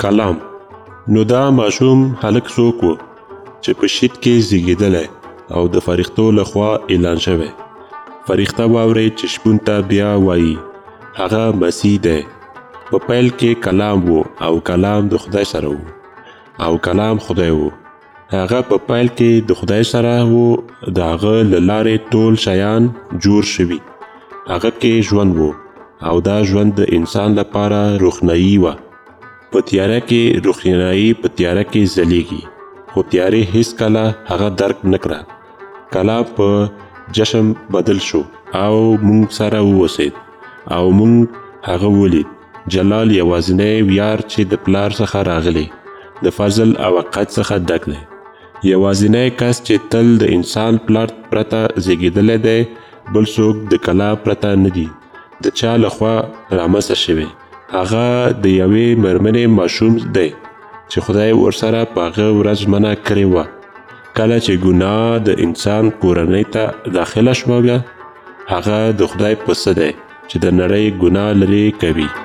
کلام. نو دا ماشوم هلک څوک و چې په شیت کې زیږېدلی او د فرښتو لخوا اعلان شوی. فرښته واورئ چې شپون ته بیا وایي هغه مسیح دی. په پیل کې کلام و او کلام د خدای سره و او کلام خدای و. هغه په پیل کې د خدای سره و. د هغه له لارې ټول شیان جوړ شوي. هغه کې ژوند و او دا ژوند د انسان لپاره روښنايي وه. په تیاره کې روښنايي په تیاره کې ځلیږي، خو تیارې هیڅکله هغه درک نه کړه. کلام په جشن بدل شو او موږ سره واوسید او موږ هغه ولید. جلال یوازینی ویار چې د پلار څخه راغلی، د فضل او حقیقت څخه ډک دی. یوازینی کس چې تل د انسان پلار پرته زیږېدلی دی، بل څوک د کلام پرته نه دی د چا لخوا رامنځته شوی. هغه د یوې مېرمنې ماشوم دی چې خدای ورسره په هغه ورځ منع کړې وه. کله چې ګناه د انسان کورنۍ ته داخله شوه، هغه د خدای پسه دی چې د نړۍ ګناه لرې کوي.